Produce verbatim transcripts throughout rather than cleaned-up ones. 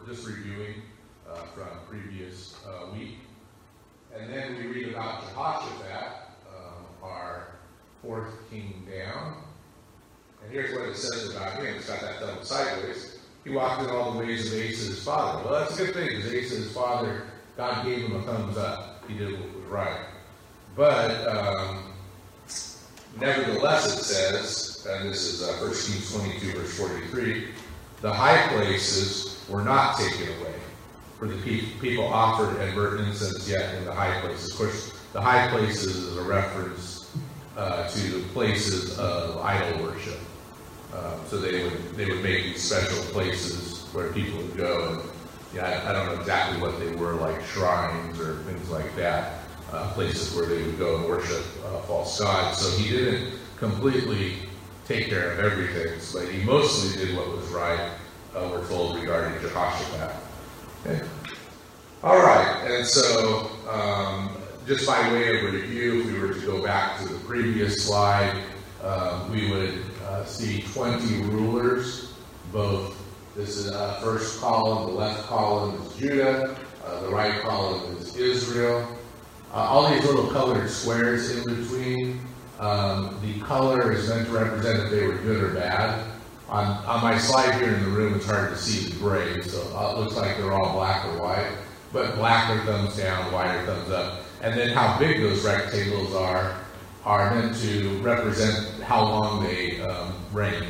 just reviewing uh, from previous uh, week. And then we read about Jehoshaphat, um, our fourth king down. And here's what it says about him. It's got that double sideways. He walked in all the ways of Asa his father. Well, that's a good thing, because Asa his father, God gave him a thumbs up. He did what was right. But um, nevertheless, it says, and this is uh, First Kings twenty-two, verse forty-three, the high places were not taken away, for the pe- people offered and burnt incense yet in the high places. Of course, the high places is a reference uh, to the places of idol worship. Uh, so they would they would make these special places where people would go, and yeah, I, I don't know exactly what they were, like shrines or things like that, uh, places where they would go and worship uh, false gods. So he didn't completely take care of everything, but he mostly did what was right, uh, we're told, regarding Jehoshaphat. Okay. All right, and so um, just by way of review, if we were to go back to the previous slide, um, we would uh, see twenty rulers. Both, this is uh, first column, the left column is Judah, uh, the right column is Israel. Uh, all these little colored squares in between, um, the color is meant to represent if they were good or bad. On, on my slide here in the room, it's hard to see the gray, so it looks like they're all black or white. But black are thumbs down, white are thumbs up. And then how big those rectangles are, are meant to represent how long they um, reign.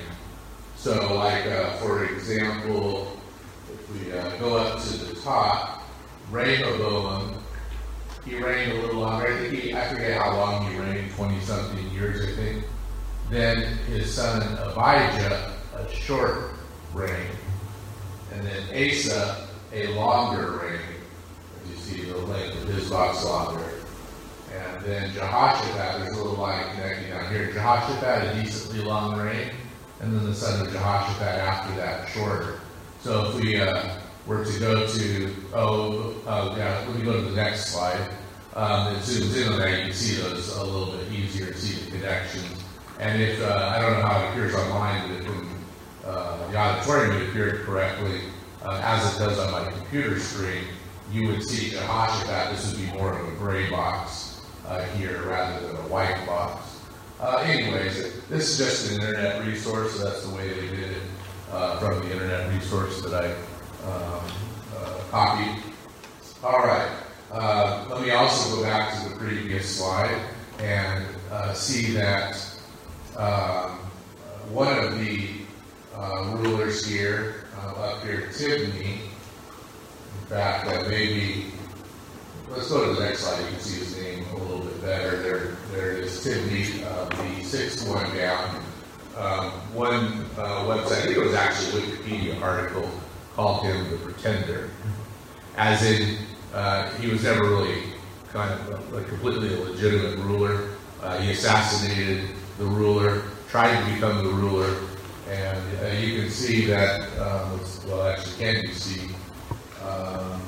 So like, uh, for example, if we uh, go up to the top, Rehoboam, he reigned a little longer. I think he, I forget how long he reigned, twenty-something years, I think. Then his son Abijah, a short reign. And then Asa, a longer reign. As you see, the length of his locks longer. And then Jehoshaphat, there's a little line connecting down here. Jehoshaphat, a decently long reign. And then the son of Jehoshaphat after that, shorter. So if we uh, were to go to, oh, uh, yeah, let me go to the next slide. Um, it zooms in on that, you can see those a little bit easier to see the connections. And if, uh, I don't know how it appears online, but from uh, the auditorium it appeared correctly, uh, as it does on my computer screen, you would see Jehoshaphat. This would be more of a gray box uh, here rather than a white box. Uh, anyways, this is just an internet resource, so that's the way they did it uh, from the internet resource that I um, uh, copied. All right, uh, let me also go back to the previous slide and uh, see that Um, one of the uh, rulers here, uh, up here, Tibni, in fact, uh, maybe, let's go to the next slide, you can see his name a little bit better. There, there it is, Tibni, uh, the sixth one down. Um, one uh, website, I think it was actually a Wikipedia article, called him the Pretender. As in, uh, he was never really kind of a, a completely illegitimate ruler. Uh, he assassinated the ruler, tried to become the ruler, and uh, you can see that, um, well, actually, can you see? Um,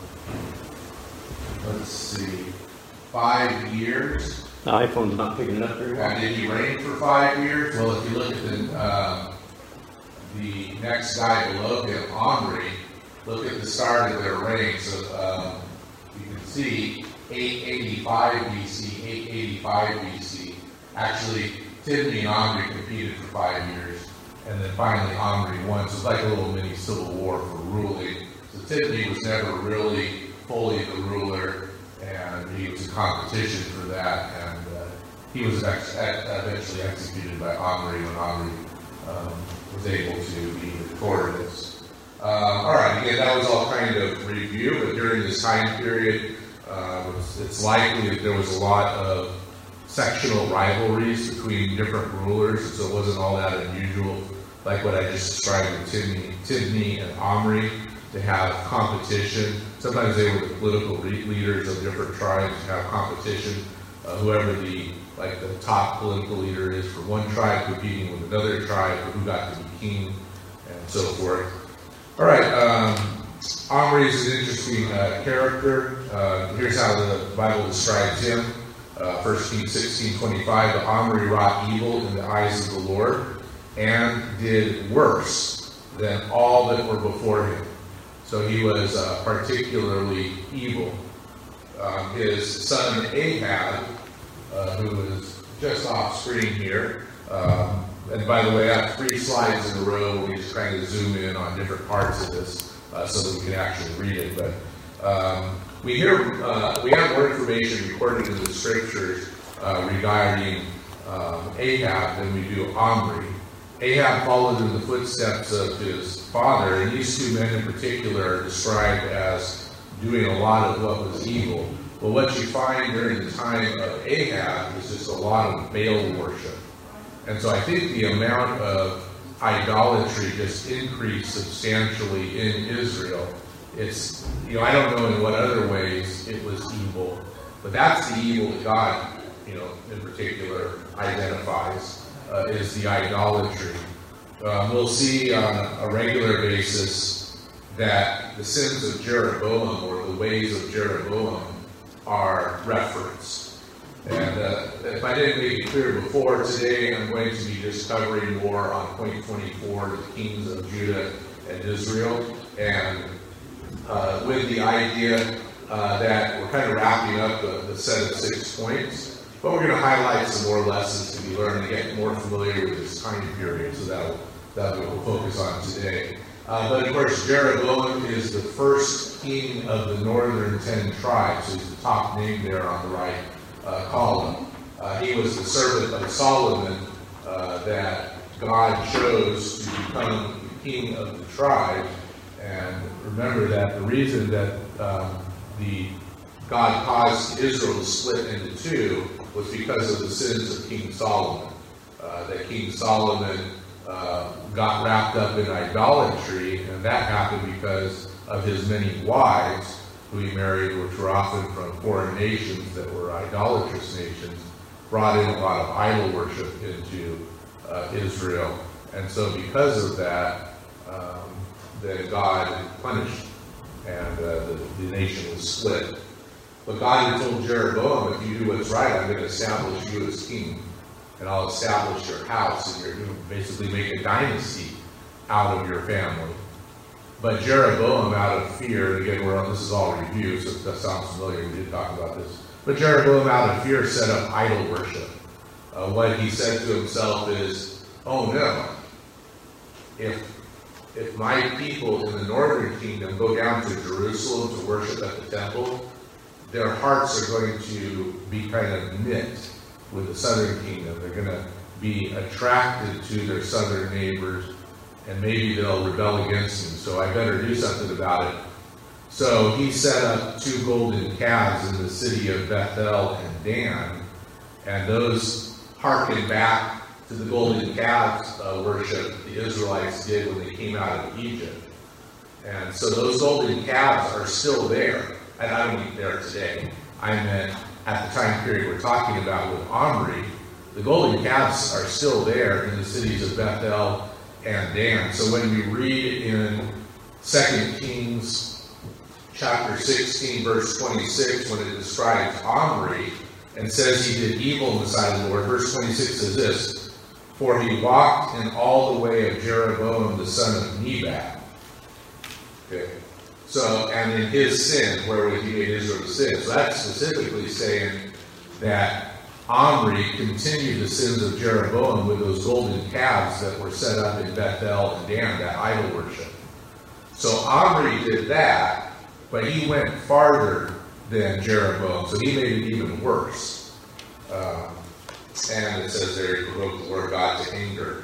let's see, five years. The iPhone's not picking it up very well. And did he reign for five years? Well, if you look at the, um, the next guy below him, Omri, look at the start of their reign. So um, you can see eight eighty-five B C, eight eighty-five B C. Actually, Tibni and Omri competed for five years, and then finally Omri won. So it's like a little mini civil war for ruling. So Tibni was never really fully the ruler, and he was in competition for that, and uh, he was ex- eventually executed by Omri when Omri um, was able to be victorious. Um, all right, again, that was all kind of review, but during this time period, uh, it's, it's likely that there was a lot of sectional rivalries between different rulers, and so it wasn't all that unusual, like what I just described with Tibni, Tibni and Omri, to have competition. Sometimes they were the political re- leaders of different tribes to have competition. Uh, whoever the like the top political leader is for one tribe competing with another tribe for who got to be king, and so forth. All right, um, Omri is an interesting uh, character. Uh, here's how the Bible describes him. Uh, First Kings sixteen twenty-five, but Omri wrought evil in the eyes of the Lord and did worse than all that were before him. So he was uh, particularly evil. Um, his son Ahab, uh, who is just off screen here, um, and by the way, I have three slides in a row. We just kind of zoom in on different parts of this uh, so that we can actually read it. But um, we hear uh, we have more information recorded in the scriptures uh, regarding um, Ahab than we do Omri. Ahab followed in the footsteps of his father, and these two men in particular are described as doing a lot of what was evil. But what you find during the time of Ahab is just a lot of Baal worship. And so I think the amount of idolatry just increased substantially in Israel. It's, you know, I don't know in what other ways it was evil, but that's the evil that God, you know, in particular identifies, uh, is the idolatry. Um, we'll see on a regular basis that the sins of Jeroboam, or the ways of Jeroboam, are referenced. And uh, if I didn't make it clear before, today I'm going to be just covering more on point twenty-four, the kings of Judah and Israel, and uh, with the idea uh, that we're kind of wrapping up the, the set of six points, but we're going to highlight some more lessons to be learned and get more familiar with this time period, so that'll, that's what we'll focus on today. Uh, but of course, Jeroboam is the first king of the northern ten tribes, so he's the top name there on the right uh, column. Uh, he was the servant of Solomon uh, that God chose to become the king of the tribe. And remember that the reason that um, the God caused Israel to split into two was because of the sins of King Solomon. Uh, that King Solomon uh, got wrapped up in idolatry, and that happened because of his many wives who he married, which were often from foreign nations that were idolatrous nations, brought in a lot of idol worship into uh, Israel. And so because of that, um, then God punished, and uh, the, the nation was split. But God had told Jeroboam, if you do what's right, I'm going to establish you as king, and I'll establish your house, and you're going to basically make a dynasty out of your family. But Jeroboam, out of fear, and again, we're on, this is all review, so if that sounds familiar, we did talk about this. But Jeroboam, out of fear, set up idol worship. Uh, what he said to himself is, oh no, if if my people in the northern kingdom go down to Jerusalem to worship at the temple, their hearts are going to be kind of knit with the southern kingdom. They're going to be attracted to their southern neighbors, and maybe they'll rebel against him. So I better do something about it. So he set up two golden calves in the city of Bethel and Dan, and those harken back to the golden calves uh, worship the Israelites did when they came out of Egypt. And so those golden calves are still there. And I don't mean there today. I meant at the time period we're talking about with Omri, the golden calves are still there in the cities of Bethel and Dan. So when we read in Second Kings chapter sixteen, verse twenty-six, when it describes Omri and says he did evil in the sight of the Lord, verse twenty-six says this, for he walked in all the way of Jeroboam the son of Nebat. Okay. So, and in his sin, wherewith he made Israel to sin. So that's specifically saying that Omri continued the sins of Jeroboam with those golden calves that were set up in Bethel and Dan, that idol worship. So Omri did that, but he went farther than Jeroboam, so he made it even worse. Um, and it says there, he provoked the Lord God to anger.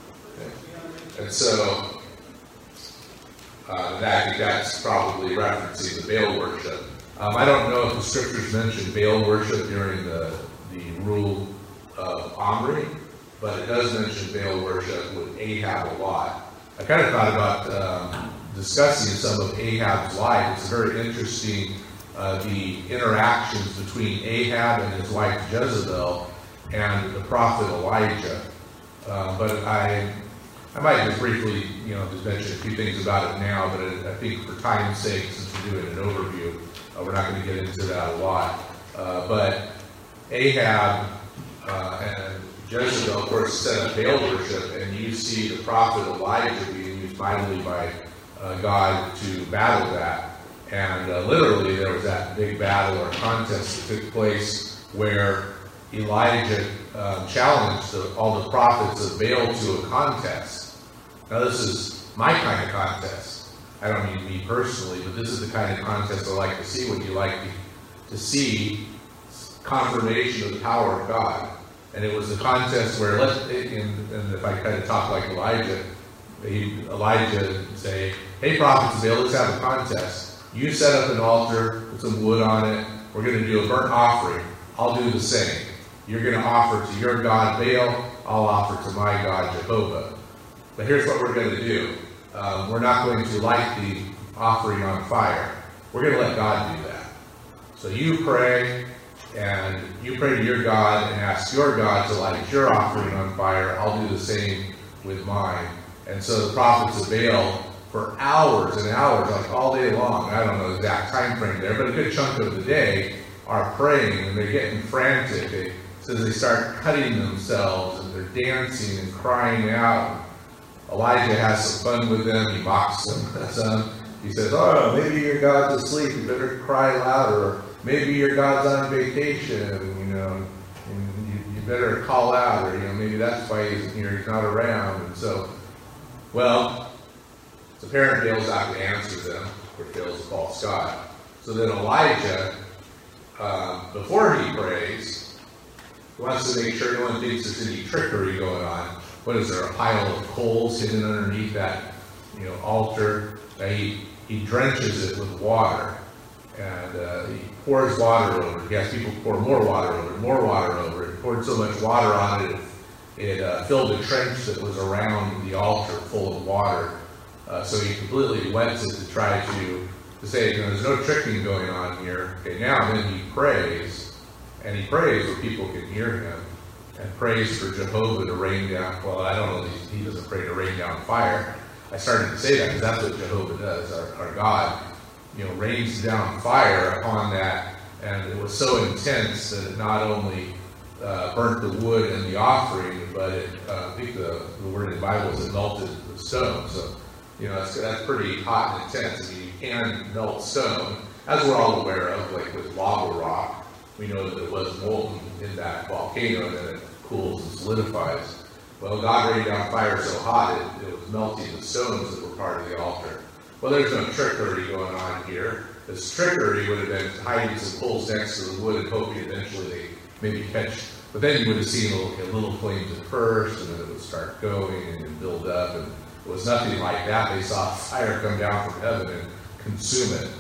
Okay. And so, Uh, that, I think that's probably referencing the Baal worship. Um, I don't know if the scriptures mention Baal worship during the, the rule of Omri, but it does mention Baal worship with Ahab a lot. I kind of thought about um, discussing some of Ahab's life. It's very interesting, uh, the interactions between Ahab and his wife Jezebel and the prophet Elijah. Uh, but I I might just briefly, you know, just mention a few things about it now, but I think for time's sake, since we're doing an overview, uh, we're not going to get into that a lot. Uh, but Ahab uh, and Jezebel, of course, set up Baal worship, and you see the prophet Elijah being used mightily by uh, God to battle that. And uh, literally there was that big battle or contest that took place where Elijah uh, challenged the, all the prophets of Baal to a contest. Now this is my kind of contest. I don't mean me personally, but this is the kind of contest I like to see. When you like to, to see confirmation of the power of God. And it was a contest where, let, and, and if I kind of talk like Elijah, he, Elijah would say, hey prophets of Baal, let's have a contest. You set up an altar, put some wood on it, we're going to do a burnt offering. I'll do the same. You're going to offer to your God Baal, I'll offer to my God Jehovah. But here's what we're going to do. Um, we're not going to light the offering on fire. We're going to let God do that. So you pray, and you pray to your God and ask your God to light your offering on fire. I'll do the same with mine. And so the prophets of Baal, for hours and hours, like all day long, I don't know the exact time frame there, but a good chunk of the day, are praying, and they're getting frantic. They, so they start cutting themselves, and they're dancing and crying out. Elijah has some fun with them. He mocks them some. He says, oh, maybe your God's asleep. You better cry louder. Maybe your God's on vacation, you know, and you, you better call out, or, you know, maybe that's why he's, you know, he's not around. And so, well, it's apparent Baal's out to answer them, or Baal's a false god. So then Elijah, uh, before he prays, he wants to make sure no one thinks there's any trickery going on. What is there, a pile of coals hidden underneath that, you know, altar? Now he, he drenches it with water. And uh, he pours water over it. He has people pour more water over it, more water over it. He poured so much water on it, it, it uh, filled a trench that was around the altar full of water. Uh, so he completely wets it to try to, to say, you know, there's no tricking going on here. Okay, now then he prays, and he prays where people can hear him, and prays for Jehovah to rain down. Well, I don't know, he, he doesn't pray to rain down fire. I started to say that because that's what Jehovah does, our, our God. You know, rains down fire upon that, and it was so intense that it not only uh, burnt the wood and the offering, but it, uh, I think the, the word in the Bible is it melted the stone. So, you know, that's, that's pretty hot and intense. I mean, you can melt stone, as we're all aware of, like with lava rock. We know that it was molten in that volcano, and then it cools and solidifies. Well, God rained down fire so hot, it, it was melting the stones that were part of the altar. Well, there's no trickery going on here. This trickery would have been hiding some poles next to the wood and hoping eventually they maybe catch. But then you would have seen a little, little flames at first, and then it would start going and then build up. And it was nothing like that. They saw fire come down from heaven and consume it.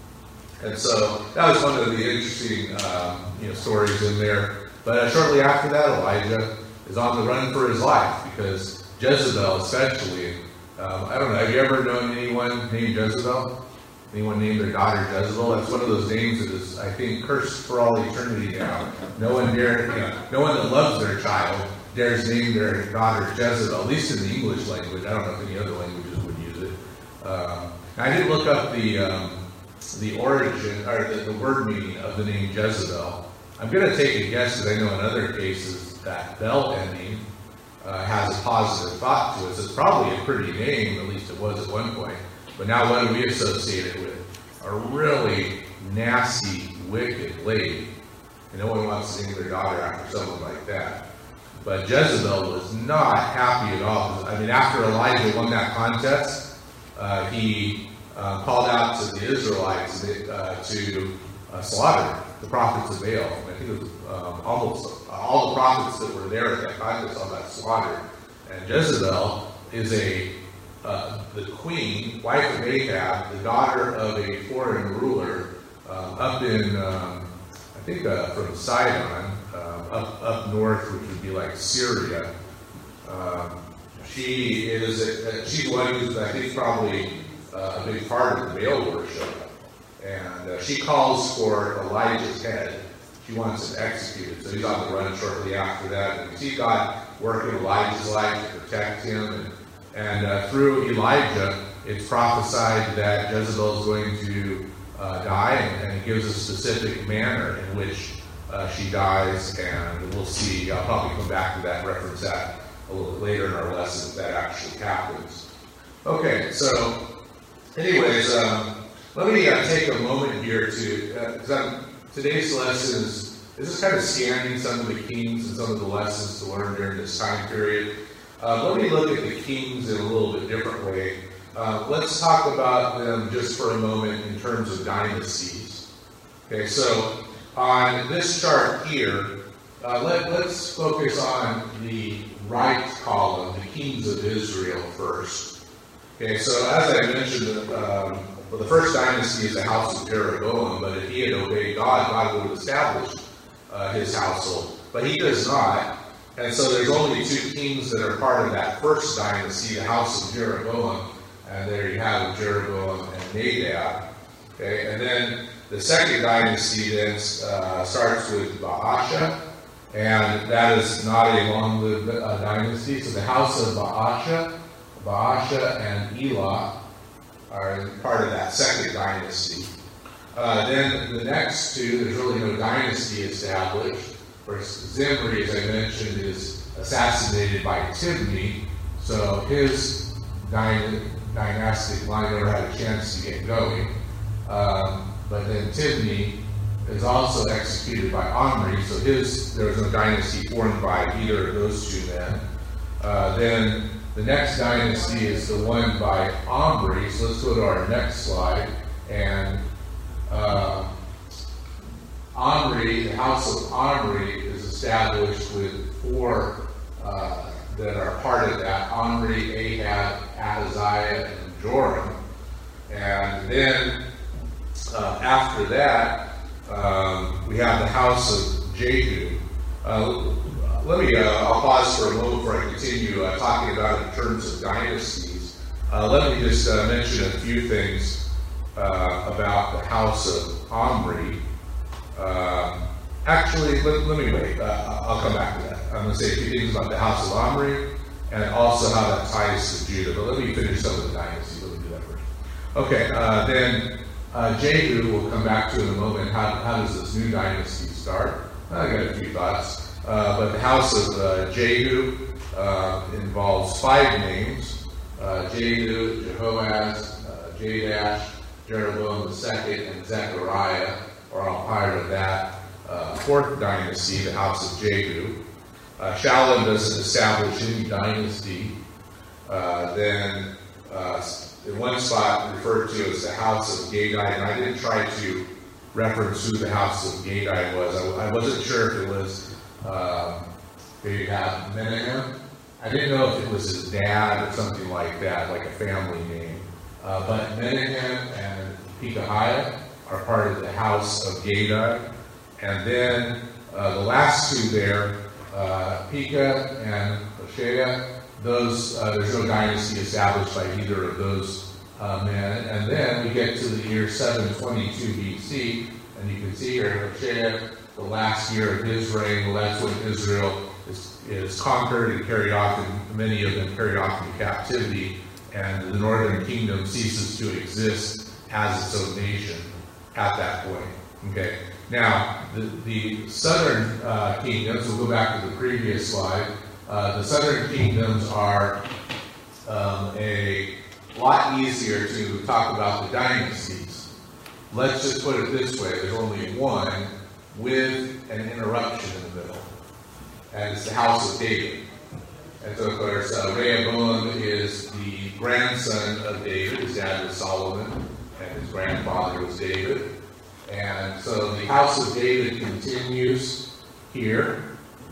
And so that was one of the interesting um, you know, stories in there. But uh, shortly after that, Elijah is on the run for his life because Jezebel, especially, Um, I don't know, have you ever known anyone named Jezebel? Anyone named their daughter Jezebel? That's one of those names that is, I think, cursed for all eternity now. No one dare, you know, no one that loves their child dares name their daughter Jezebel, at least in the English language. I don't know if any other languages would use it. Um, I did look up the um, the origin, or the, the word meaning of the name Jezebel. I'm going to take a guess because I know in other cases that Bel ending Uh, has a positive thought to it. So it's probably a pretty name, at least it was at one point. But now what do we associate it with? A really nasty, wicked lady. And no one wants to name their daughter after someone like that. But Jezebel was not happy at all. I mean, after Elijah won that contest, uh, he uh, called out to the Israelites uh, to uh, slaughter the prophets of Baal. I think it was um, almost all the prophets that were there at that contest all got slaughtered. And Jezebel is a uh, the queen, wife of Ahab, the daughter of a foreign ruler um, up in, um, I think uh, from Sidon, uh, up up north, which would be like Syria. Um, she is a, she's one who's I think probably uh, a big part of the Baal worship. And uh, she calls for Elijah's head. She wants him executed. So he's on the run shortly after that. And we see God working Elijah's life to protect him. And, and uh, through Elijah, it's prophesied that Jezebel is going to uh, die. And, and it gives a specific manner in which uh, she dies. And we'll see. I'll probably come back to that and reference that a little bit later in our lesson if that actually happens. Okay, so anyways, um, let me uh, take a moment here to, because uh, today's lesson is, is just kind of scanning some of the kings and some of the lessons to learn during this time period. Uh, let me look at the kings in a little bit different way. Uh, let's talk about them just for a moment in terms of dynasties. Okay, so on this chart here, uh, let, let's focus on the right column, the kings of Israel first. Okay, so as I mentioned, um, well, the first dynasty is the house of Jeroboam, but if he had obeyed God, God would have established uh, his household. But he does not, and so there's only two kings that are part of that first dynasty, the house of Jeroboam, and there you have Jeroboam and Nadab. Okay, and then the second dynasty then uh, starts with Baasha, and that is not a long-lived uh, dynasty. So the house of Baasha, Baasha and Elah are part of that second dynasty. Uh, then the next two, there's really no dynasty established. First, Zimri, as I mentioned, is assassinated by Tibni, so his dyn- dynastic line never had a chance to get going. Um, but then Tibni is also executed by Omri, so his there was no dynasty formed by either of those two men. Uh, then the next dynasty is the one by Omri, so let's go to our next slide. And uh, Omri, the house of Omri, is established with four uh, that are part of that: Omri, Ahab, Ahaziah, and Joram. And then uh, after that, um, we have the house of Jehu. Uh, let me, uh, I'll pause for a moment before I continue uh, talking about it in terms of dynasties. Uh, let me just uh, mention a few things uh, about the house of Omri. Uh, actually, let, let me wait. Uh, I'll come back to that. I'm going to say a few things about the house of Omri and also how that ties to Judah. But let me finish some of the dynasties. Let me do that first. Okay, uh, then uh, Jehu we'll come back to in a moment. How, how does this new dynasty start? I got a few thoughts. Uh, but the house of uh, Jehu uh, involves five names: uh, Jehu, Jehoaz, uh, Jadash, Jeroboam the second, and Zechariah, are all part of that uh, fourth dynasty, the house of Jehu. Uh, Shallum doesn't establish any dynasty. Uh, then uh, in one spot referred to as the house of Gadai, and I didn't try to reference who the house of Gadai was. I, I wasn't sure if it was um, they have Menahem. I didn't know if it was his dad or something like that, like a family name. Uh, but Menahem and Pekahiah are part of the house of Gadai. And then uh, the last two there, uh, Pekah and Hoshea, those, uh, there's no dynasty established by either of those uh, men. And then we get to the year seven twenty-two B C, and you can see here Hoshea, the last year of his reign. Well, that's when Israel is, is conquered and carried off, and many of them carried off in captivity, and the northern kingdom ceases to exist as its own nation at that point. Okay. Now, the, the southern uh, kingdoms, we'll go back to the previous slide. Uh, the southern kingdoms are um, a lot easier to talk about the dynasties. Let's just put it this way: there's only one with an interruption in the middle, and it's the house of David. And so, of course, uh, Rehoboam is the grandson of David. His dad was Solomon, and his grandfather was David. And so the house of David continues here.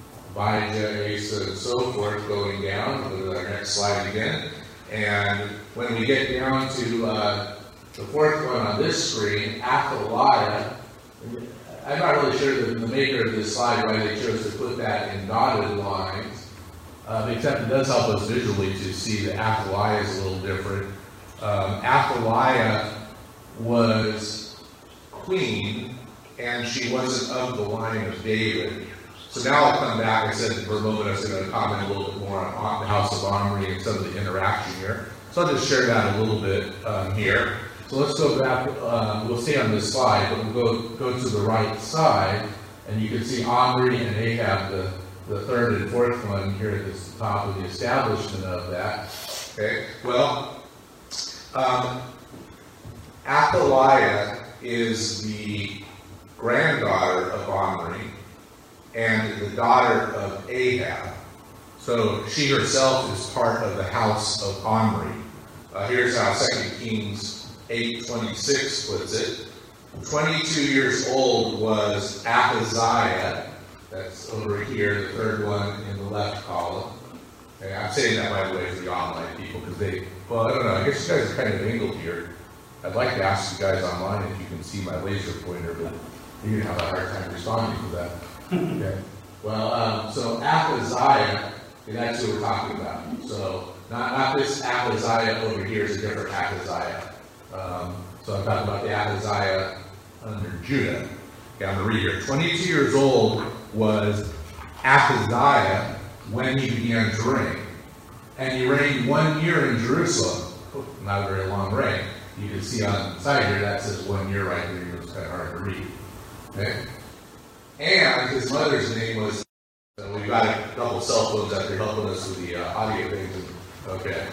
Abijah, Asa, and so forth, going down. Go to our next slide again. And when we get down to uh, the fourth one on this screen, Athaliah, I'm not really sure the, the maker of this slide why they chose to put that in dotted lines, uh, except it does help us visually to see that Athaliah is a little different. Um, Athaliah was queen, and she wasn't of the line of David. So now I'll come back. I said for a moment I was going to comment a little bit more on, on the house of Omri and some of the interaction here. So I'll just share that a little bit um, here. So let's go back. Um, we'll stay on this slide, but we'll go go to the right side, and you can see Omri and Ahab, the, the third and fourth one here at the top of the establishment of that. Okay. Well, um, Athaliah is the granddaughter of Omri and the daughter of Ahab. So she herself is part of the house of Omri. Uh, here's how Second Kings eight twenty-six puts it. twenty-two years old was Ahaziah. That's over here, the third one in the left column. Okay, I'm saying that, by the way, for the online people, because they, well, I don't know, I guess you guys are kind of angled here. I'd like to ask you guys online if you can see my laser pointer, but you're going to have a hard time responding to that. Okay. Well, um, so Ahaziah, and that's who we're talking about. So, not, not this Ahaziah over here is a different Ahaziah. Um, so I'm talking about the Ahaziah under Judah. Okay, I'm going to read here. twenty-two years old was Ahaziah when he began to reign. And he reigned one year in Jerusalem. Oh, not a very long reign. You can see on the side here that says one year right here. It's kind of hard to read. Okay? And his mother's name was, so we've got a couple cell phones out there helping us with the uh, audio things. Okay.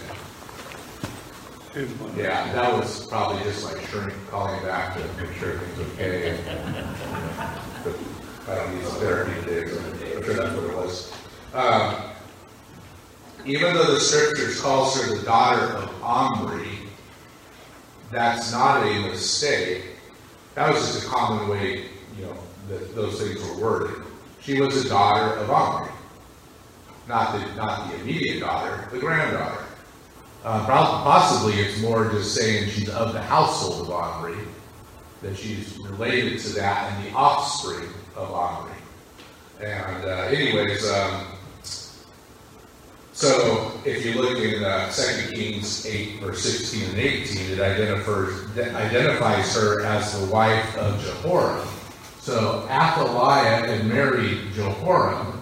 Yeah, that was probably just like shrink calling back to make sure everything's okay. And, I don't need some therapy today, so I'm sure that's what it was. Um, even though the scriptures calls her the daughter of Omri, that's not a mistake. That was just a common way, you know, that those things were worded. She was a daughter of Omri, not the not the immediate daughter, the granddaughter. Uh, possibly it's more just saying she's of the household of Omri, that she's related to that and the offspring of Omri. And uh, anyways, um, so if you look in uh, Second Kings eight, verse sixteen and eighteen, it identifies, identifies her as the wife of Jehoram. So Athaliah had married Jehoram,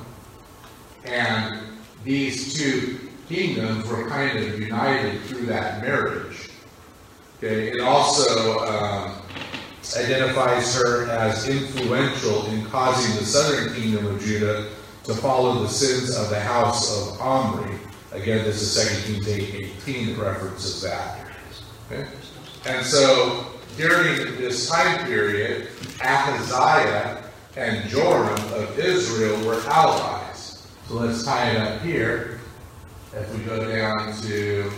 and these two kingdoms were kind of united through that marriage. Okay, it also um, identifies her as influential in causing the southern kingdom of Judah to follow the sins of the house of Omri. Again, this is Second Kings eight eighteen that references that. Okay? And so during this time period, Ahaziah and Joram of Israel were allies. So let's tie it up here. If we go down to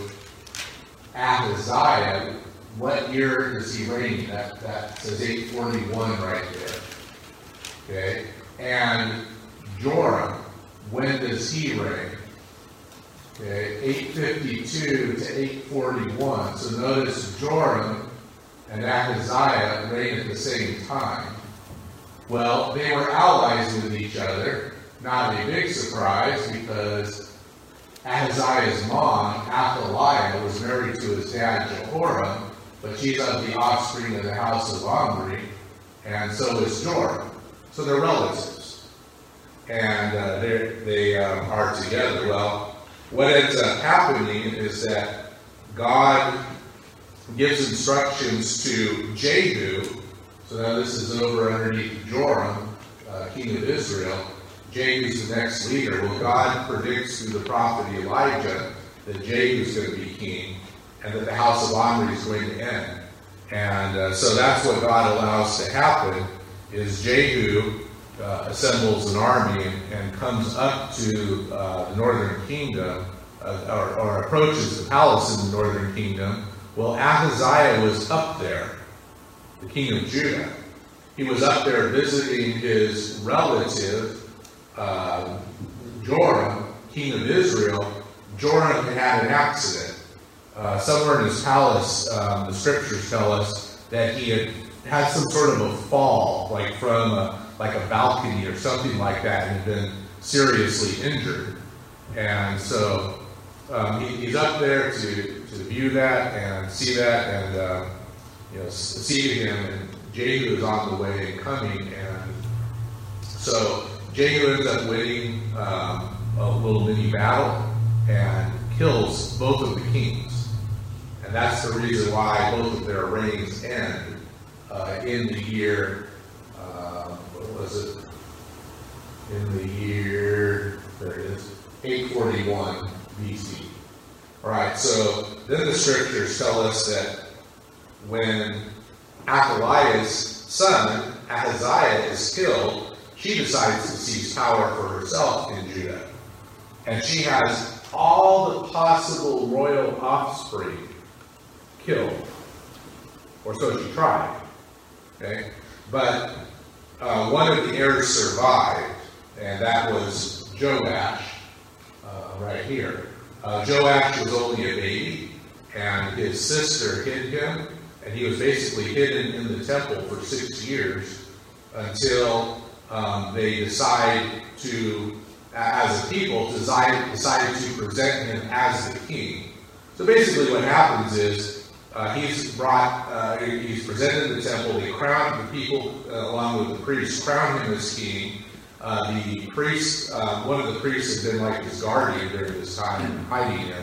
Ahaziah, what year does he reign? That, that says eight forty-one right there. Okay? And Joram, when does he reign? Okay, eight fifty-two to eight forty-one. So notice Joram and Ahaziah reign at the same time. Well, they were allies with each other. Not a big surprise, because Ahaziah's mom, Athaliah, was married to his dad, Jehoram, but she's of the offspring of the house of Omri, and so is Joram. So they're relatives. And uh, they um, are together. Well, what ends up happening is that God gives instructions to Jehu. So now this is over underneath Joram, uh, king of Israel. Jehu's the next leader. Well, God predicts through the prophet Elijah that Jehu's going to be king and that the house of Omri is going to end. And uh, so that's what God allows to happen, is Jehu uh, assembles an army and, and comes up to uh, the northern kingdom, uh, or, or approaches the palace in the northern kingdom. Well, Ahaziah was up there, the king of Judah. He was up there visiting his relative, Uh, Joram, king of Israel. Joram had an accident. Uh, somewhere in his palace, um, the scriptures tell us that he had had some sort of a fall, like from a, like a balcony or something like that, and had been seriously injured. And so um, he, he's up there to, to view that and see that, and uh, you know, see him. And Jehu is on the way and coming, and so Jehu ends up winning um, a little mini battle and kills both of the kings. And that's the reason why both of their reigns end uh, in the year, uh, what was it? In the year, there it is, eight forty-one B C. All right, so then the scriptures tell us that when Athaliah's son, Ahaziah, is killed, she decides to seize power for herself in Judah. And she has all the possible royal offspring killed. Or so she tried. Okay? But uh, one of the heirs survived, and that was Joash, uh, right here. Uh, Joash was only a baby, and his sister hid him, and he was basically hidden in the temple for six years until um, they decide to, as a people, decide, decided to present him as the king. So basically what happens is uh, he's brought, uh, he's presented in the temple, they crown the people, uh, along with the priests, crown him as king. Uh, the priest, uh, one of the priests had been like his guardian during this time, hiding him,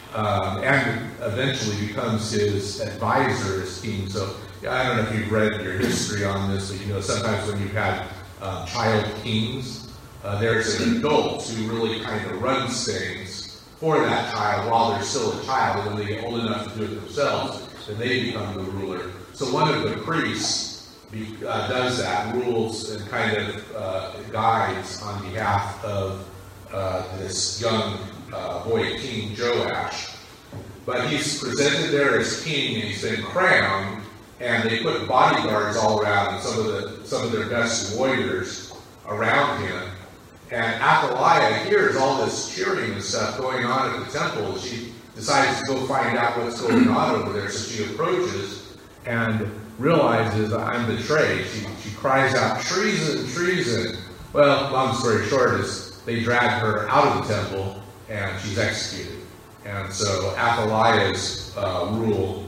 um, and eventually becomes his advisor as king. So I don't know if you've read your history on this, but you know sometimes when you've had uh, child kings, uh, there's an adult who really kind of runs things for that child while they're still a child, and when they get old enough to do it themselves, then they become the ruler. So one of the priests Be, uh, does that, rules and kind of uh, guides on behalf of uh, this young uh, boy king Joash. But he's presented there as king, and he's been crowned, and they put bodyguards all around, and some of the some of their best warriors around him. And Athaliah hears all this cheering and stuff going on at the temple. She decides to go find out what's going on over there, so she approaches and realizes I'm betrayed. She, she cries out, treason, treason. Well, long story short is they drag her out of the temple and she's executed. And so Athaliah's uh, rule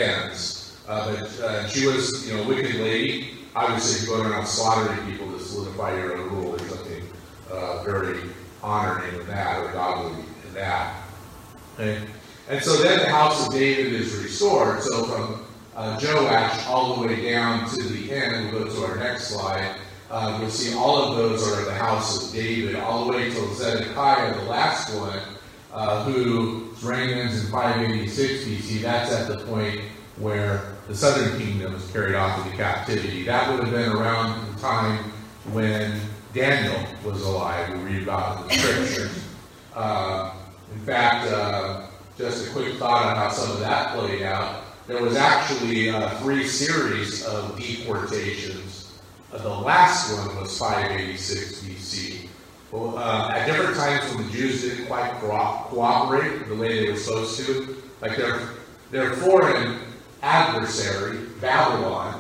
ends. Uh, but uh, she was, you know, a wicked lady. Obviously, going around slaughtering people to solidify your own rule, there's something uh, very honoring in that, or godly in that. Okay? And so then the house of David is restored. So from Uh, Joash all the way down to the end, we'll go to our next slide, uh, you'll see all of those are the house of David, all the way till Zedekiah, the last one, uh, whose reign ends in five eighty-six B C. That's at the point where the southern kingdom was carried off into captivity. That would have been around the time when Daniel was alive. We read about in the scriptures. Uh, in fact, uh, just a quick thought on how some of that played out. There was actually uh, three series of deportations. Uh, the last one was five eighty-six B C. Well, uh, at different times when the Jews didn't quite co- cooperate the way they were supposed to, like their, their foreign adversary, Babylon,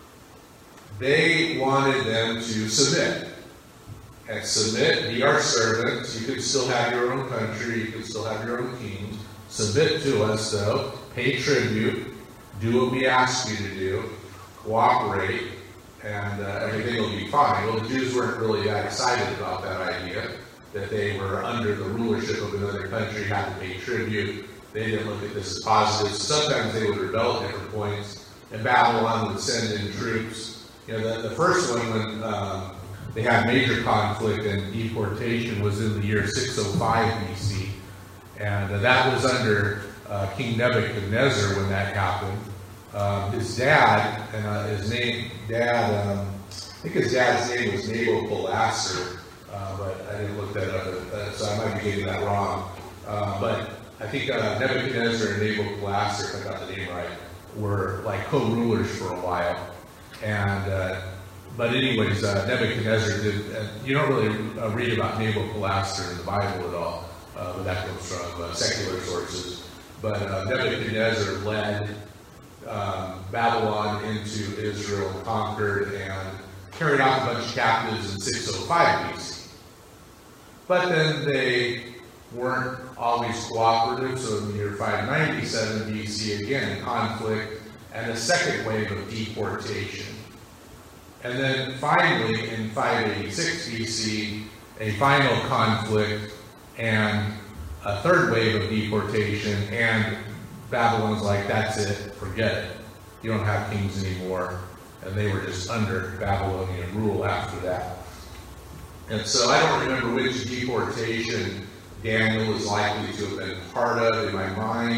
they wanted them to submit. And submit, be our servants. You could still have your own country, you could still have your own kings. Submit to us, though. Pay tribute. Do what we ask you to do, cooperate, and uh, everything will be fine. Well, the Jews weren't really that excited about that idea, that they were under the rulership of another country, had to pay tribute. They didn't look at this as positive. Sometimes they would rebel at different points, and Babylon would send in troops. You know, the, the first one, when um, they had major conflict and deportation, was in the year six oh five B C, and uh, that was under Uh, King Nebuchadnezzar when that happened. Um, his dad, and uh, his name, dad, um, I think his dad's name was Nabopolassar, uh, but I didn't look that up, uh, so I might be getting that wrong. Uh, but I think uh, Nebuchadnezzar and Nabopolassar, if I got the name right, were like co-rulers for a while. And uh, but anyways, uh, Nebuchadnezzar did. Uh, you don't really uh, read about Nabopolassar in the Bible at all, uh, but that comes from uh, secular sources. But uh, Nebuchadnezzar led um, Babylon into Israel, conquered, and carried off a bunch of captives in six oh five B C. But then they weren't always cooperative, so in the year five ninety-seven B C, again, conflict and a second wave of deportation. And then finally, in five eighty-six B C, a final conflict and a third wave of deportation, and Babylon's like, that's it, forget it. You don't have kings anymore. And they were just under Babylonian rule after that. And so I don't remember which deportation Daniel is likely to have been part of. In my mind,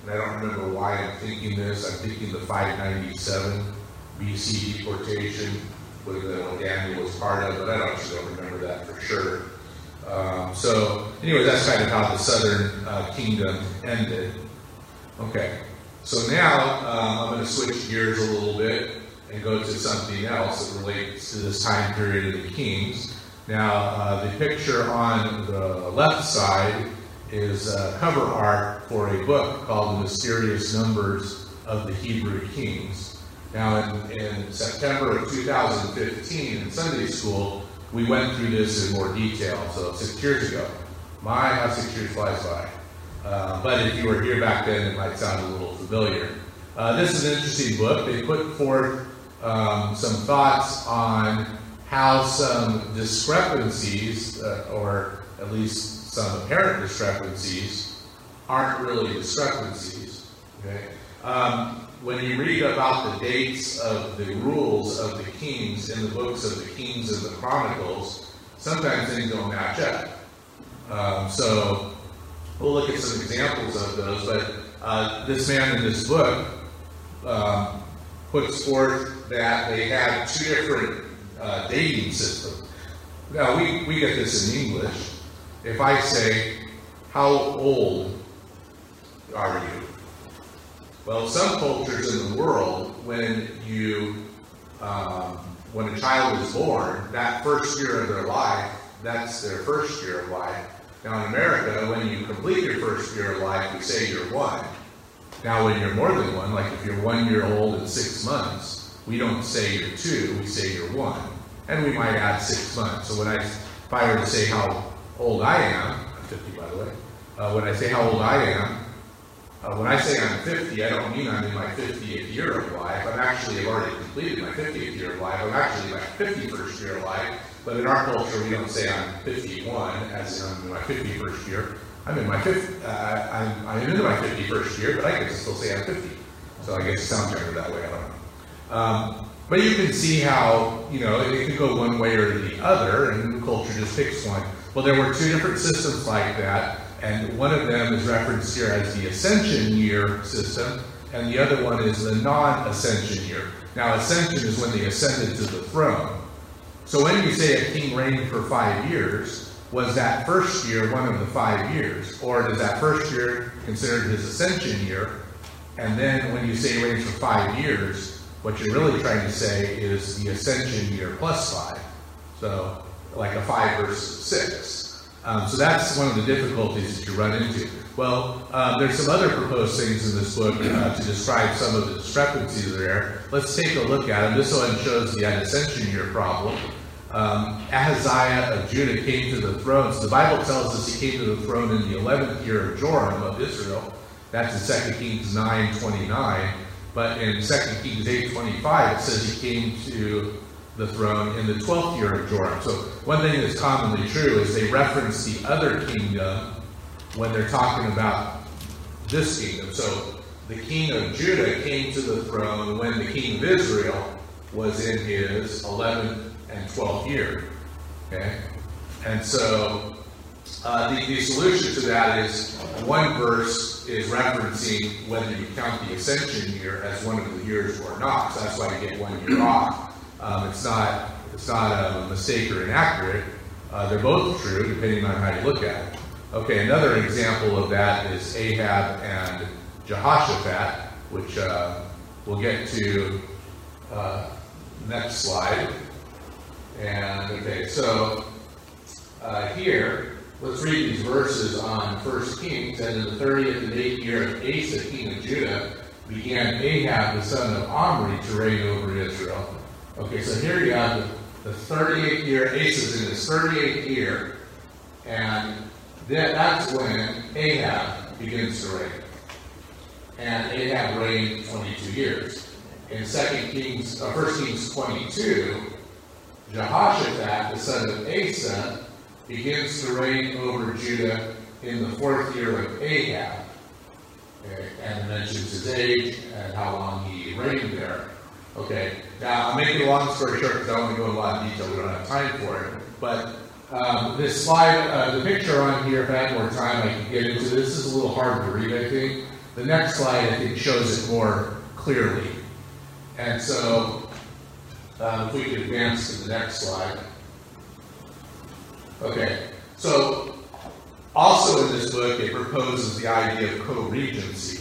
and I don't remember why I'm thinking this. I'm thinking the five ninety-seven B C deportation, when Daniel was part of, but I don't actually don't remember that for sure. Um, so, anyway, that's kind of how the southern uh, kingdom ended. Okay, so now um, I'm going to switch gears a little bit and go to something else that relates to this time period of the kings. Now, uh, the picture on the left side is uh, cover art for a book called The Mysterious Numbers of the Hebrew Kings. Now, in, in September of two thousand fifteen in Sunday school, we went through this in more detail, so six years ago. My, how six years flies by. Uh, but if you were here back then, it might sound a little familiar. Uh, this is an interesting book. They put forth um, some thoughts on how some discrepancies, uh, or at least some apparent discrepancies, aren't really discrepancies. Okay? Um, when you read about the dates of the rules of the kings in the books of the Kings and the Chronicles, sometimes things don't match up. Um, so we'll look at some examples of those, but uh, this man in this book um, puts forth that they had two different uh, dating systems. Now, we, we get this in English. If I say, how old are you? Well, some cultures in the world, when you, um, when a child is born, that first year of their life, that's their first year of life. Now in America, when you complete your first year of life, we say you're one. Now when you're more than one, like if you're one year old and six months, we don't say you're two, we say you're one. And we might add six months. So when I, if I were to say how old I am, I'm fifty by the way, uh, when I say how old I am, Uh, when I say I'm fifty, I don't mean I'm in my fiftieth year of life. I'm actually I've already completed my fiftieth year of life. I'm actually in my fifty-first year of life. But in our culture, we don't say I'm fifty-one, as in I'm in my fifty-first year. I'm in my fifth. Uh, I'm, I'm into my fifty-first year, but I can still say I'm fifty. So I guess it sounds better that way. I don't know. Um, but you can see how, you know, it could go one way or the other, and the culture just picks one. Well, there were two different systems like that. And one of them is referenced here as the Ascension Year system, and the other one is the non-Ascension Year. Now, Ascension is when they ascended to the throne. So when you say a king reigned for five years, was that first year one of the five years? Or is that first year considered his Ascension Year? And then when you say he reigns for five years, what you're really trying to say is the Ascension Year plus five. So like a five versus six. Um, so that's one of the difficulties that you run into. Well, um, there's some other proposed things in this book uh, to describe some of the discrepancies there. Let's take a look at them. This one shows the Ascension Year problem. Um, Ahaziah of Judah came to the throne. So the Bible tells us he came to the throne in the eleventh year of Joram of Israel. That's in Second Kings nine twenty-nine. But in Second Kings eight twenty-five, it says he came to the throne in the twelfth year of Joram. So one thing that's commonly true is they reference the other kingdom when they're talking about this kingdom. So the king of Judah came to the throne when the king of Israel was in his eleventh and twelfth year. Okay? And so uh, the, the solution to that is one verse is referencing whether you count the Ascension Year as one of the years or not. So that's why you get one year off. Um, it's not it's not a mistake or inaccurate. Uh, they're both true, depending on how you look at it. Okay, another example of that is Ahab and Jehoshaphat, which uh, we'll get to uh, next slide. And okay, so uh, here, let's read these verses on First Kings. And in the thirtieth and eighth year of Asa, king of Judah, began Ahab, the son of Omri, to reign over Israel. Okay, so here you have the, the thirty-eighth year. Asa's in his thirty-eighth year, and that, that's when Ahab begins to reign. And Ahab reigned twenty-two years. In Second Kings, uh, First Kings twenty-two, Jehoshaphat, the son of Asa, begins to reign over Judah in the fourth year of Ahab, okay, and mentions his age and how long he reigned there. Okay, now I'm making a long story short because I don't want to go into a lot of detail. We don't have time for it. But um, this slide, uh, the picture on here, if I had more time, I could get into this. This is a little hard to read, I think. the next slide, I think, shows it more clearly. And so, um, if we could advance to the next slide. Okay, so also in this book, it proposes the idea of co-regency.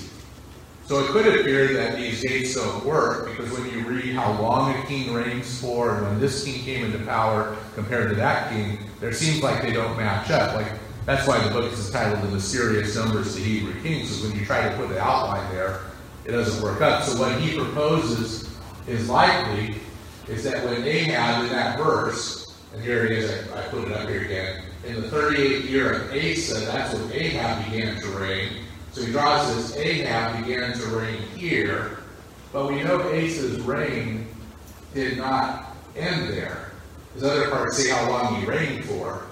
So it could appear that these dates don't work, because when you read how long a king reigns for and when this king came into power compared to that king, there seems like they don't match up. Like, that's why the book is entitled The Mysterious Numbers to Hebrew Kings, because when you try to put an outline there, it doesn't work up. So what he proposes is likely is that when Ahab, in that verse, and here it is, I, I put it up here again, in the thirty-eighth year of Asa, that's when Ahab began to reign. So he draws this, Ahab began to reign here, but we know Asa's reign did not end there. His other parts say how long he reigned for.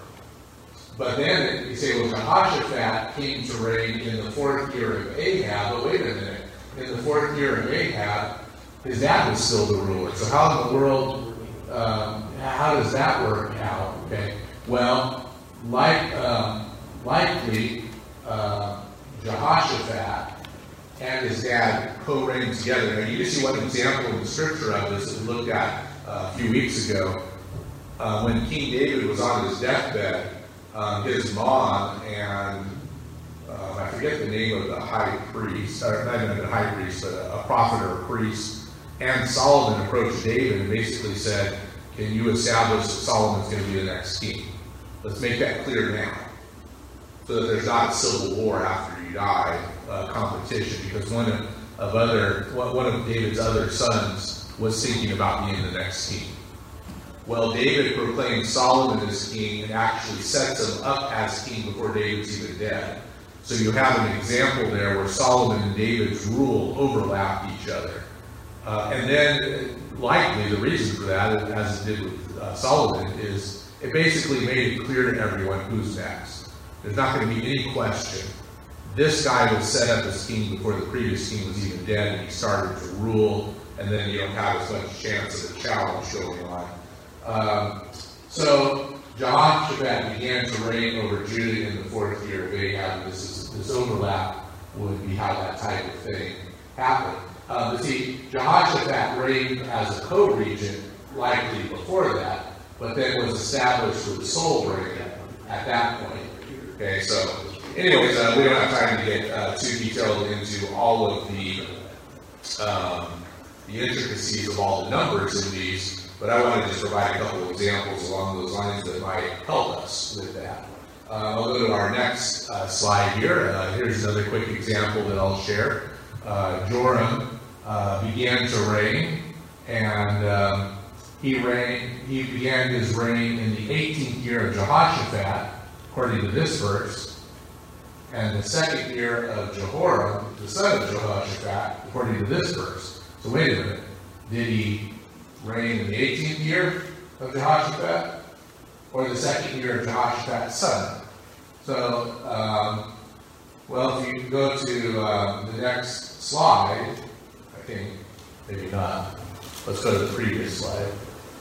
But then you say, well, Jehoshaphat came to reign in the fourth year of Ahab. But wait a minute. In the fourth year of Ahab, his dad was still the ruler. So how in the world, um, how does that work out? Okay. Well, like um, likely, uh, Jehoshaphat and his dad co-reigned together. Now, you see one example in the scripture of this that we looked at uh, a few weeks ago. Uh, when King David was on his deathbed, um, his mom and uh, I forget the name of the high priest, or not even the high priest, but a, a prophet or a priest, and Solomon approached David and basically said, can you establish that Solomon's going to be the next king? Let's make that clear now, so that there's not a civil war after you die, uh, competition, because one of, of other one of David's other sons was thinking about being the next king. Well, David proclaimed Solomon as king and actually sets him up as king before David's even dead. So you have an example there where Solomon and David's rule overlapped each other. Uh, and then, likely, the reason for that, as it did with uh, Solomon, is it basically made it clear to everyone who's next. There's not going to be any question. This guy was set up as king before the previous king was even dead, and he started to rule, and then you don't have as much chance of a challenge going on. Um, so Jehoshaphat began to reign over Judah in the fourth year of Ahab. This is this overlap would be how that type of thing happened. Uh, but see, Jehoshaphat reigned as a co-regent likely before that, but then was established with the sole reign at that point. Okay, so anyways, uh, we don't have time to get uh, too detailed into all of the um, the intricacies of all the numbers in these. But I want to just provide a couple of examples along those lines that might help us with that. Uh, I'll go to our next uh, slide here. Uh, here's another quick example that I'll share. Uh, Joram uh, began to reign, and um, he reigned. He began his reign in the eighteenth year of Jehoshaphat, according to this verse, and the second year of Jehoram, the son of Jehoshaphat, according to this verse. So wait a minute. Did he reign in the eighteenth year of Jehoshaphat, or the second year of Jehoshaphat's son? So, um, well, if you go to um, the next slide, I think, maybe not. Let's go to the previous slide.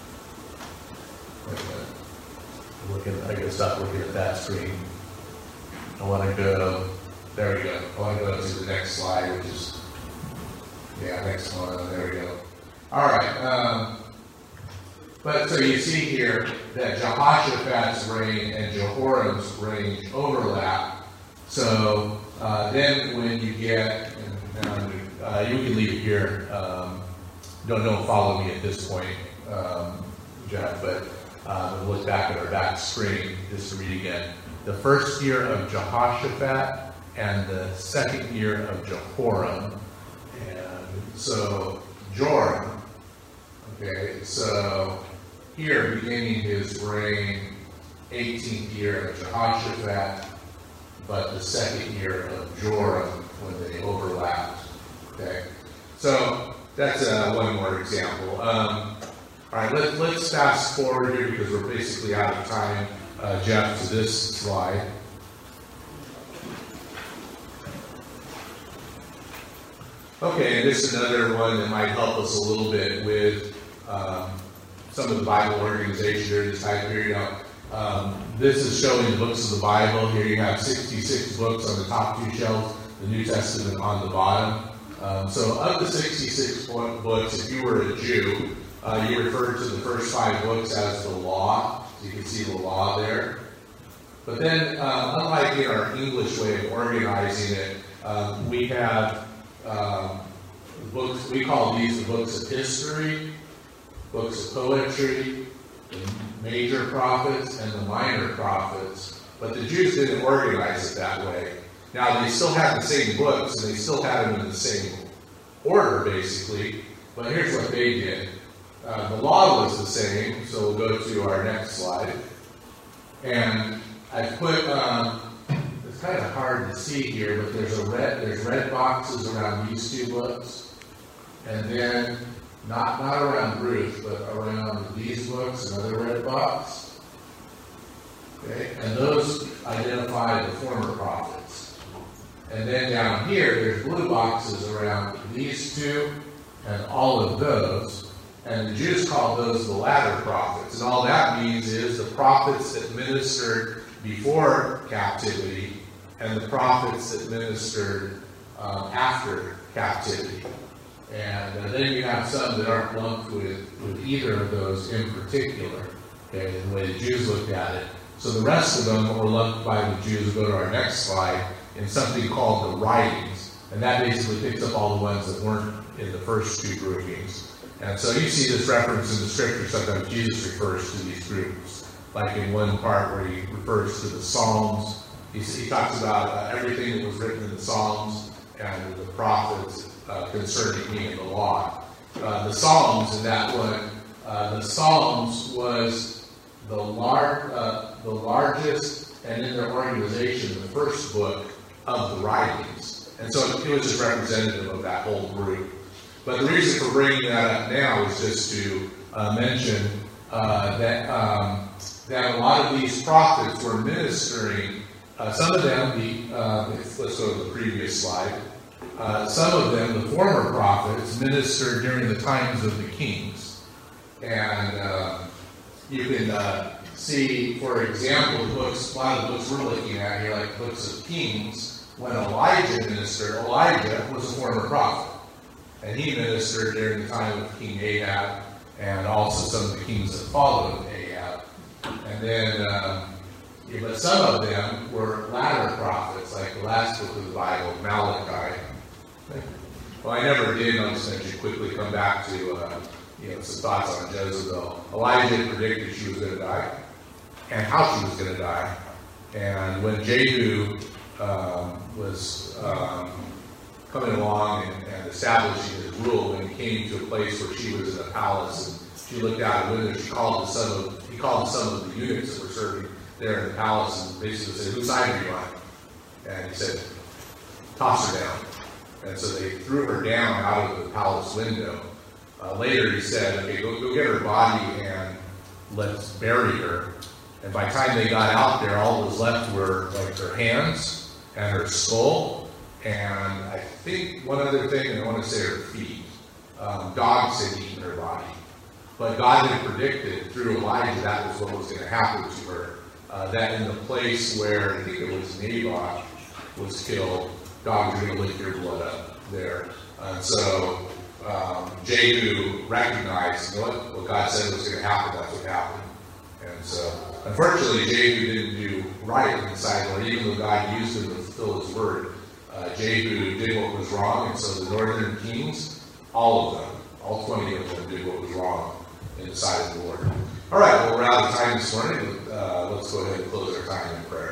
Wait a minute. I'm looking, I gotta stop looking at that screen. I want to go, there we go. I want to go to the next slide, which is, yeah, next one, there we go. All right, um, but so you see here that Jehoshaphat's reign and Jehoram's reign overlap. So uh, then when you get, and, uh, you can leave it here. Um, don't don't follow me at this point, um, Jeff, but uh, we'll look back at our back screen just to read again. The first year of Jehoshaphat and the second year of Jehoram, and so Joram. Okay, so here, beginning his reign, eighteenth year of Jehoshaphat, but the second year of Joram when they overlapped. Okay, so that's uh, one more example. Um, all right, let, let's fast forward here because we're basically out of time, uh, Jeff, to this slide. Okay, and this is another one that might help us a little bit with um, some of the Bible organization during this time period. Now, um, this is showing the books of the Bible. Here you have sixty-six books on the top two shelves. the New Testament on the bottom. Um, so of the sixty-six books, if you were a Jew, uh, you referred to the first five books as the law. So you can see the law there. But then, uh, unlike in our English way of organizing it, um, we have um, books, we call these the books of history, books of poetry, the major prophets, and the minor prophets. But the Jews didn't organize it that way. Now, they still had the same books, and they still had them in the same order, basically. But here's what they did. Uh, the law was the same, so we'll go to our next slide. And I put, um, it's kind of hard to see here, but there's a red, there's red boxes around these two books. And then, not, not around Ruth, but around these books, another red box. Okay, and those identify the former prophets. And then down here, there's blue boxes around these two and all of those. And the Jews called those the latter prophets. And all that means is the prophets that ministered before captivity and the prophets that ministered um, after captivity. And uh, then you have some that aren't lumped with, with either of those in particular, okay, the way the Jews looked at it. So the rest of them were lumped by the Jews. We'll go to our next slide. In something called the writings, and that basically picks up all the ones that weren't in the first two groupings. And so you see this reference in the scripture. Sometimes Jesus refers to these groups, like in one part where he refers to the Psalms. He, he talks about uh, everything that was written in the Psalms and the prophets uh, concerning me and the law. Uh, the Psalms in that one, uh, the Psalms was the, lar- uh, the largest, and in their organization, the first book of the writings. And so it was just representative of that whole group. But the reason for bringing that up now is just to uh, mention uh, that um, that a lot of these prophets were ministering. Uh, some of them, the uh, let's go to the previous slide. Uh, some of them, the former prophets, ministered during the times of the kings. And uh, you can uh, see, for example, the books, a lot of the books we're looking at here, like books of Kings. When Elijah ministered, Elijah was a former prophet. And he ministered during the time of King Ahab and also some of the kings that followed Ahab. And then, um, yeah, but some of them were latter prophets, like the last book of the Bible, Malachi. Well, I never did, I'm just going to quickly come back to uh, you know, some thoughts on Jezebel. Elijah predicted she was going to die and how she was going to die. And when Jehu um, was um, coming along and, and establishing his rule, when he came to a place where she was in a palace and she looked out a window, she called to some of, he called to some of the eunuchs that were serving there in the palace and basically said, "Whose side are you on?" And he said, "Toss her down." And so they threw her down out of the palace window. Uh, later he said, "Okay, go, go get her body and let's bury her." And by the time they got out there, all that was left were like her hands and her skull, and I think one other thing, and I want to say her feet. Um, dogs had eaten her body. But God had predicted through Elijah that was what was going to happen to her. Uh, that in the place where I think it was Naboth was killed, dogs are going to lick your blood up there. And so um, Jehu recognized, you know what, what God said was going to happen, that's what happened. And so, unfortunately, Jehu didn't do right in the sight of the Lord, even though God used him to fulfill his word. Uh, Jehu did what was wrong, and so the northern kings, all of them, all twenty of them did what was wrong in the sight of the Lord. All right, well, we're out of time this morning. Uh, let's go ahead and close our time in prayer.